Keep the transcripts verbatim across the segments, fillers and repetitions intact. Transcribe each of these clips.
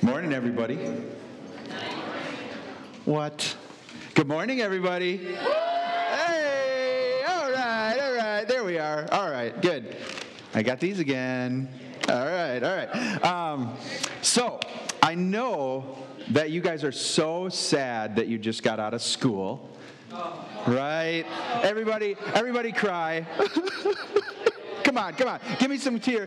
Morning, everybody. What? Good morning, everybody. Hey, all right, all right. There we are. All right, good. I got these again. All right, all right. Um, so, I know that you guys are so sad that you just got out of school. Right? Everybody, everybody cry. Come on, come on. Give me some tears.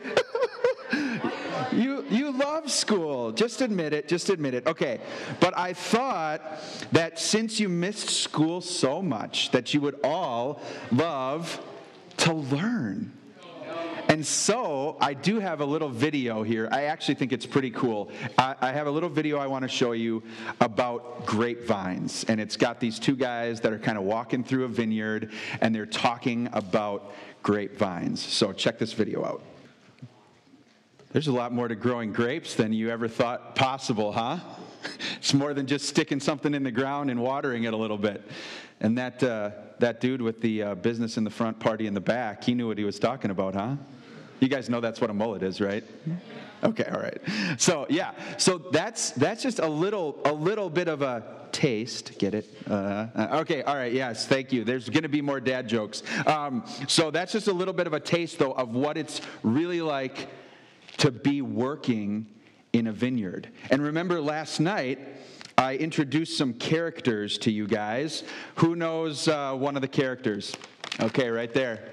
You you love school. Just admit it. Just admit it. Okay. But I thought that since you missed school so much, that you would all love to learn. And so I do have a little video here. I actually think it's pretty cool. I, I have a little video I want to show you about grapevines. And it's got these two guys that are kind of walking through a vineyard, and they're talking about grapevines. So check this video out. There's a lot more to growing grapes than you ever thought possible, huh? It's more than just sticking something in the ground and watering it a little bit. And that uh, that dude with the uh, business in the front, party in the back, he knew what he was talking about, huh? You guys know that's what a mullet is, right? Okay, all right. So yeah, so that's that's just a little a little bit of a taste. Get it? Uh, okay, all right. Yes, thank you. There's going to be more dad jokes. Um, so that's just a little bit of a taste, though, of what it's really like to be working in a vineyard. And remember last night, I introduced some characters to you guys. Who knows uh, one of the characters? Okay, right there.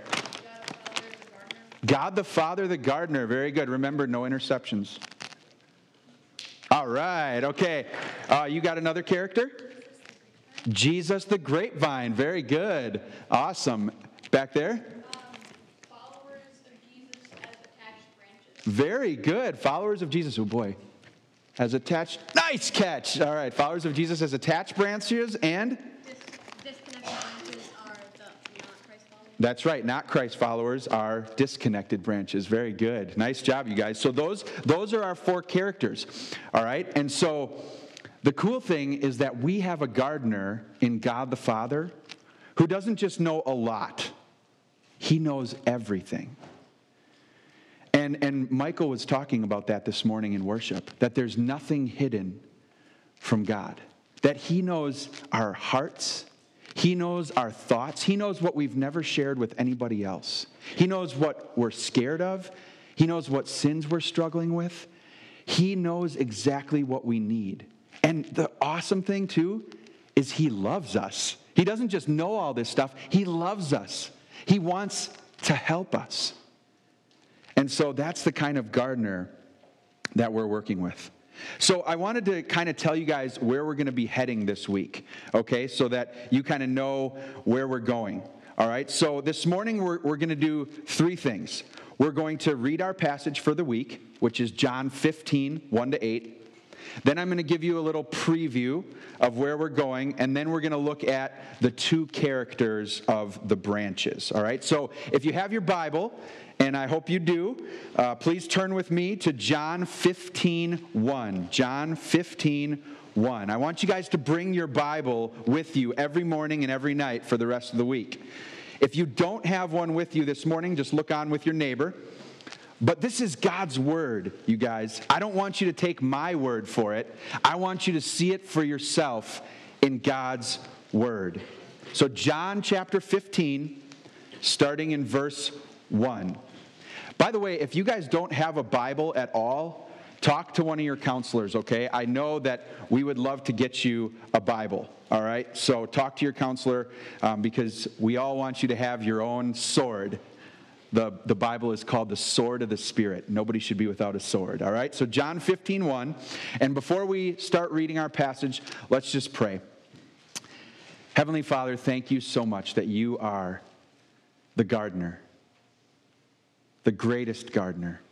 God the Father, the gardener. Very good. Remember, no interceptions. All right, okay. Uh, you got another character? Jesus the grapevine. Very good. Awesome. Back there? Very good. Followers of Jesus. Oh, boy. As attached. Nice catch. All right. Followers of Jesus as attached branches and? Dis- disconnected branches are the not Christ followers. That's right. Not Christ followers are disconnected branches. Very good. Nice job, you guys. So those, those are our four characters. All right. And so the cool thing is that we have a gardener in God the Father who doesn't just know a lot. He knows everything. And, and Michael was talking about that this morning in worship, that there's nothing hidden from God, that he knows our hearts, he knows our thoughts, he knows what we've never shared with anybody else. He knows what we're scared of, he knows what sins we're struggling with, he knows exactly what we need. And the awesome thing, too, is he loves us. He doesn't just know all this stuff, he loves us. He wants to help us. And so that's the kind of gardener that we're working with. So I wanted to kind of tell you guys where we're going to be heading this week, okay, so that you kind of know where we're going, all right? So this morning we're, we're going to do three things. We're going to read our passage for the week, which is John fifteen, one to eight. Then I'm going to give you a little preview of where we're going, and then we're going to look at the two characters of the branches, all right? So if you have your Bible, and I hope you do, uh, please turn with me to John fifteen, one. John fifteen, one. I want you guys to bring your Bible with you every morning and every night for the rest of the week. If you don't have one with you this morning, just look on with your neighbor. But this is God's word, you guys. I don't want you to take my word for it. I want you to see it for yourself in God's word. So John chapter fifteen, starting in verse one. By the way, if you guys don't have a Bible at all, talk to one of your counselors, okay? I know that we would love to get you a Bible, all right? So talk to your counselor um, because we all want you to have your own sword. The, the Bible is called the sword of the Spirit. Nobody should be without a sword, all right? So John fifteen, one. And before we start reading our passage, let's just pray. Heavenly Father, thank you so much that you are the gardener, the greatest gardener,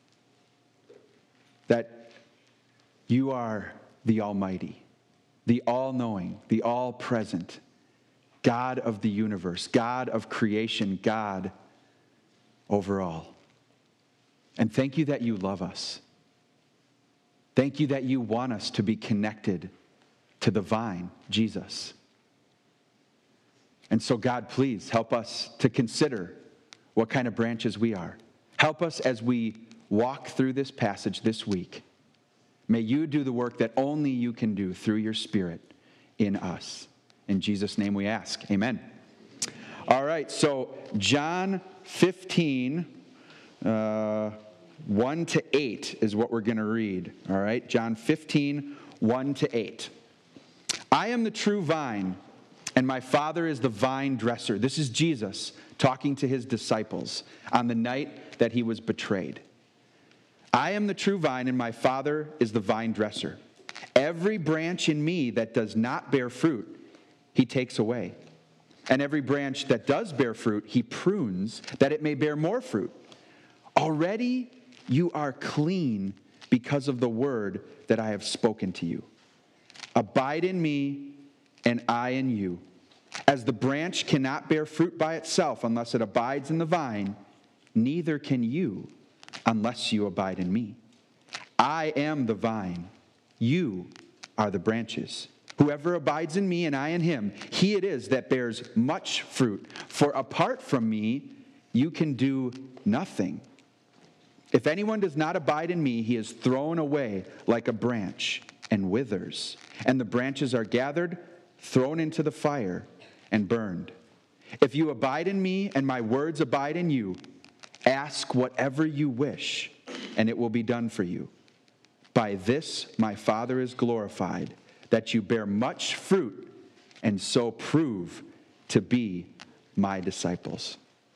that you are the Almighty, the all-knowing, the all-present, God of the universe, God of creation, God overall. And thank you that you love us. Thank you that you want us to be connected to the vine, Jesus. And so, God, please help us to consider what kind of branches we are. Help us as we walk through this passage this week May you do the work that only you can do through your Spirit in us. In Jesus' name we ask. Amen. All right, so John fifteen, uh, one to eight is what we're going to read. All right, John fifteen, one to eight. I am the true vine, and my Father is the vine dresser. This is Jesus talking to his disciples on the night that he was betrayed. I am the true vine, and my Father is the vine dresser. Every branch in me that does not bear fruit, he takes away. And every branch that does bear fruit, he prunes, that it may bear more fruit. Already you are clean because of the word that I have spoken to you. Abide in me, and I in you. As the branch cannot bear fruit by itself unless it abides in the vine, neither can you unless you abide in me. I am the vine, you are the branches. Whoever abides in me and I in him, he it is that bears much fruit. For apart from me, you can do nothing. If anyone does not abide in me, he is thrown away like a branch and withers. And the branches are gathered, thrown into the fire, and burned. If you abide in me and my words abide in you, ask whatever you wish, and it will be done for you. By this my Father is glorified, that you bear much fruit, and so prove to be my disciples.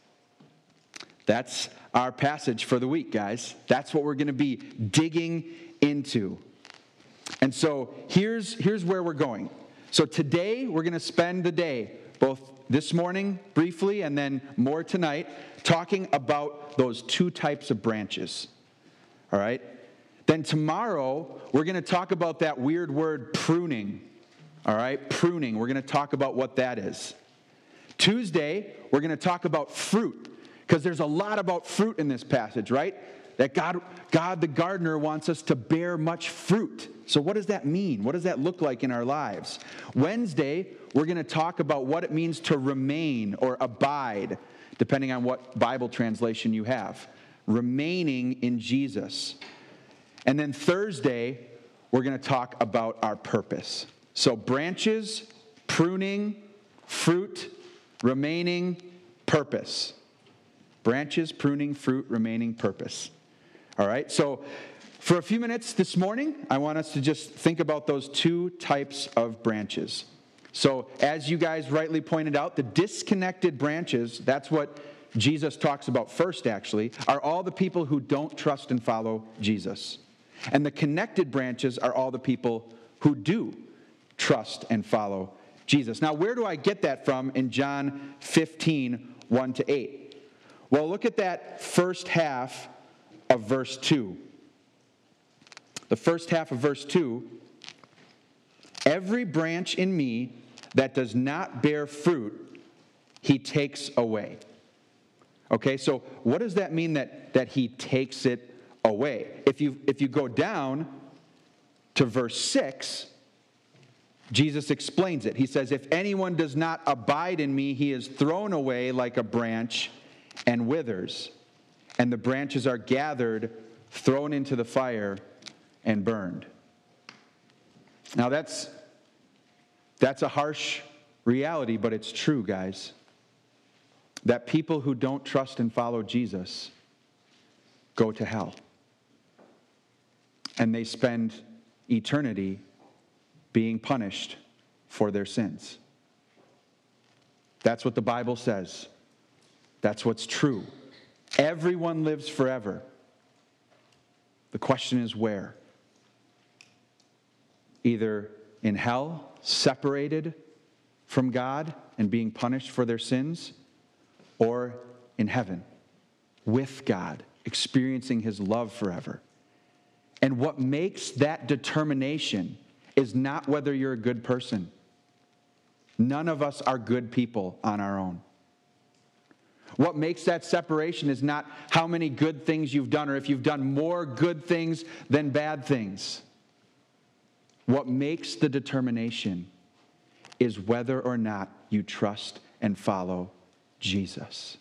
That's our passage for the week, guys. That's what we're going to be digging into. And so here's, here's where we're going. So today we're going to spend the day, both this morning briefly and then more tonight, talking about those two types of branches. All right? Then tomorrow we're going to talk about that weird word pruning. All right? Pruning. We're going to talk about what that is. Tuesday we're going to talk about fruit, because there's a lot about fruit in this passage, right? That God, God the gardener wants us to bear much fruit. So what does that mean? What does that look like in our lives? Wednesday, we're going to talk about what it means to remain or abide, depending on what Bible translation you have. Remaining in Jesus. And then Thursday, we're going to talk about our purpose. So branches, pruning, fruit, remaining, purpose. Branches, pruning, fruit, remaining, purpose. All right, so for a few minutes this morning, I want us to just think about those two types of branches. So as you guys rightly pointed out, the disconnected branches, that's what Jesus talks about first, actually, are all the people who don't trust and follow Jesus. And the connected branches are all the people who do trust and follow Jesus. Now, where do I get that from in John fifteen, one to eight? Well, look at that first half of verse two. The first half of verse two, every branch in me that does not bear fruit, he takes away. Okay, so what does that mean that, that he takes it away? If you, if you go down to verse six, Jesus explains it. He says, if anyone does not abide in me, he is thrown away like a branch and withers. And the branches are gathered, thrown into the fire, and burned. Now that's, that's a harsh reality, but it's true, guys. That people who don't trust and follow Jesus go to hell. And they spend eternity being punished for their sins. That's what the Bible says. That's what's true. Everyone lives forever. The question is where? Either in hell, separated from God and being punished for their sins, or in heaven, with God, experiencing his love forever. And what makes that determination is not whether you're a good person. None of us are good people on our own. What makes that separation is not how many good things you've done, or if you've done more good things than bad things. What makes the determination is whether or not you trust and follow Jesus.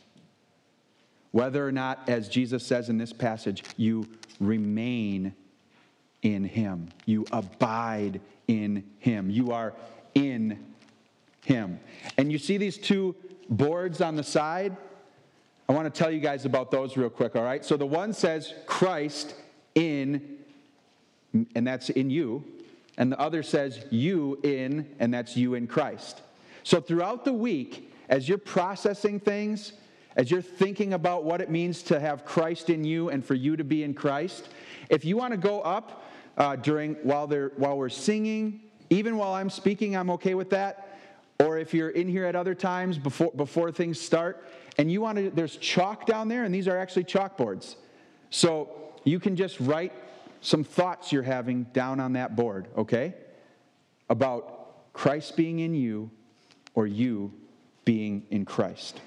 Whether or not, as Jesus says in this passage, you remain in him. You abide in him. You are in him. And you see these two boards on the side? I want to tell you guys about those real quick, all right? So the one says Christ in, and that's in you. And the other says you in, and that's you in Christ. So throughout the week, as you're processing things, as you're thinking about what it means to have Christ in you and for you to be in Christ, if you want to go up uh, during while they're while we're singing, even while I'm speaking, I'm okay with that. Or if you're in here at other times before before things start, and you want to, there's chalk down there, and these are actually chalkboards. So you can just write some thoughts you're having down on that board, okay? About Christ being in you or you being in Christ.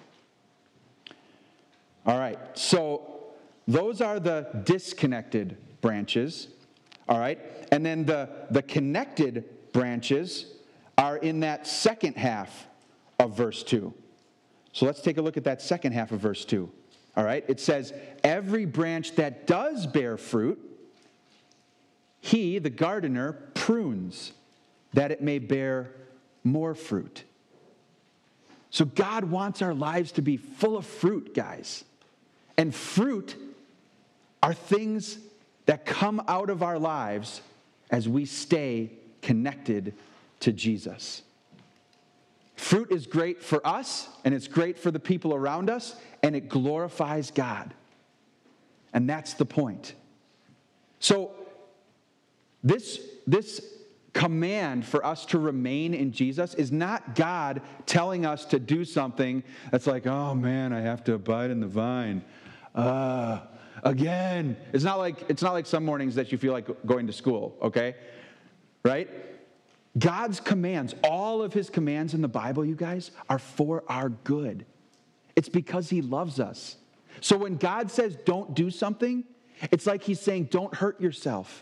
All right, so those are the disconnected branches, all right? And then the, the connected branches are in that second half of verse two. So let's take a look at that second half of verse two, all right? It says, every branch that does bear fruit, he, the gardener, prunes, that it may bear more fruit. So God wants our lives to be full of fruit, guys. And fruit are things that come out of our lives as we stay connected to Jesus. Fruit is great for us, and it's great for the people around us, and it glorifies God. And that's the point. So, This, this command for us to remain in Jesus is not God telling us to do something that's like, oh man, I have to abide in the vine. Uh, again. It's not like it's not like some mornings that you feel like going to school, okay? Right? God's commands, all of his commands in the Bible, you guys, are for our good. It's because he loves us. So when God says don't do something, it's like he's saying don't hurt yourself.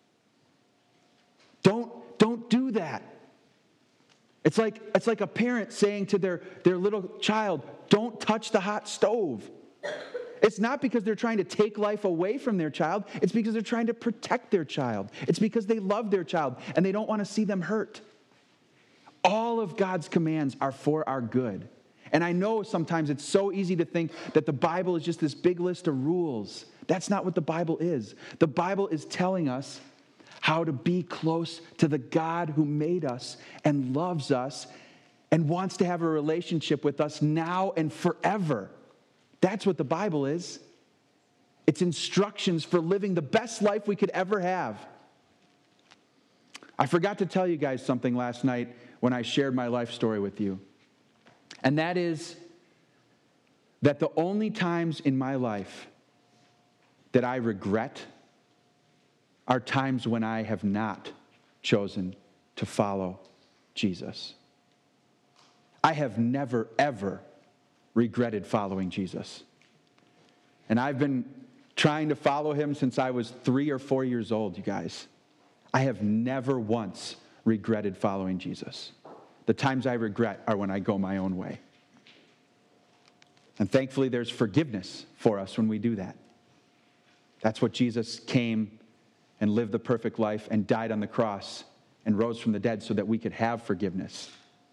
Don't, don't do that. It's like, it's like a parent saying to their, their little child, don't touch the hot stove. It's not because they're trying to take life away from their child. It's because they're trying to protect their child. It's because they love their child and they don't want to see them hurt. All of God's commands are for our good. And I know sometimes it's so easy to think that the Bible is just this big list of rules. That's not what the Bible is. The Bible is telling us how to be close to the God who made us and loves us and wants to have a relationship with us now and forever. That's what the Bible is. It's instructions for living the best life we could ever have. I forgot to tell you guys something last night when I shared my life story with you. And that is that the only times in my life that I regret are times when I have not chosen to follow Jesus. I have never, ever regretted following Jesus. And I've been trying to follow him since I was three or four years old, you guys. I have never once regretted following Jesus. The times I regret are when I go my own way. And thankfully, there's forgiveness for us when we do that. That's what Jesus came and lived the perfect life and died on the cross and rose from the dead so that we could have forgiveness.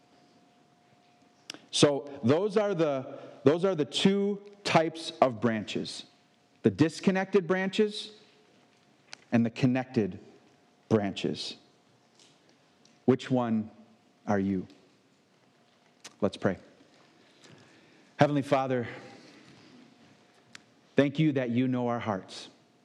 So those are the, those are the two types of branches. The disconnected branches and the connected branches. Which one are you? Let's pray. Heavenly Father, thank you that you know our hearts.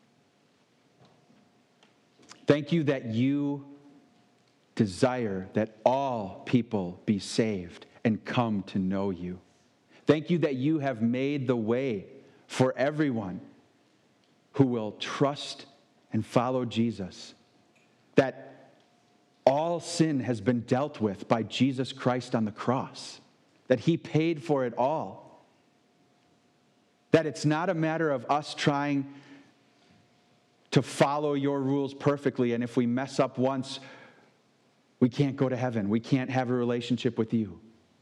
Thank you that you desire that all people be saved and come to know you. Thank you that you have made the way for everyone who will trust and follow Jesus. That all sin has been dealt with by Jesus Christ on the cross. That he paid for it all. That it's not a matter of us trying to follow your rules perfectly, and if we mess up once, we can't go to heaven. We can't have a relationship with you.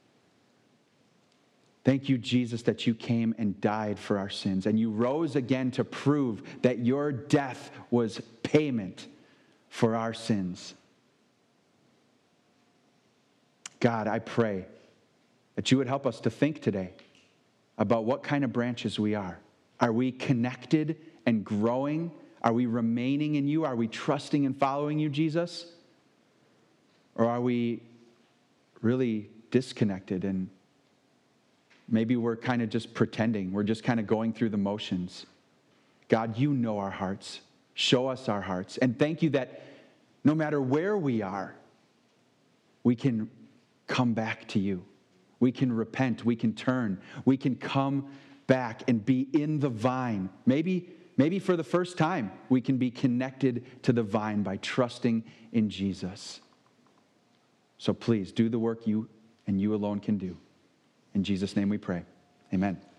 Thank you, Jesus, that you came and died for our sins, and you rose again to prove that your death was payment for our sins. God, I pray that you would help us to think today about what kind of branches we are. Are we connected and growing? Are we remaining in you? Are we trusting and following you, Jesus? Or are we really disconnected and maybe we're kind of just pretending? We're just kind of going through the motions. God, you know our hearts. Show us our hearts. And thank you that no matter where we are, we can come back to you. We can repent. We can turn. We can come back and be in the vine. Maybe, maybe for the first time, we can be connected to the vine by trusting in Jesus. So please do the work you and you alone can do. In Jesus' name we pray. Amen.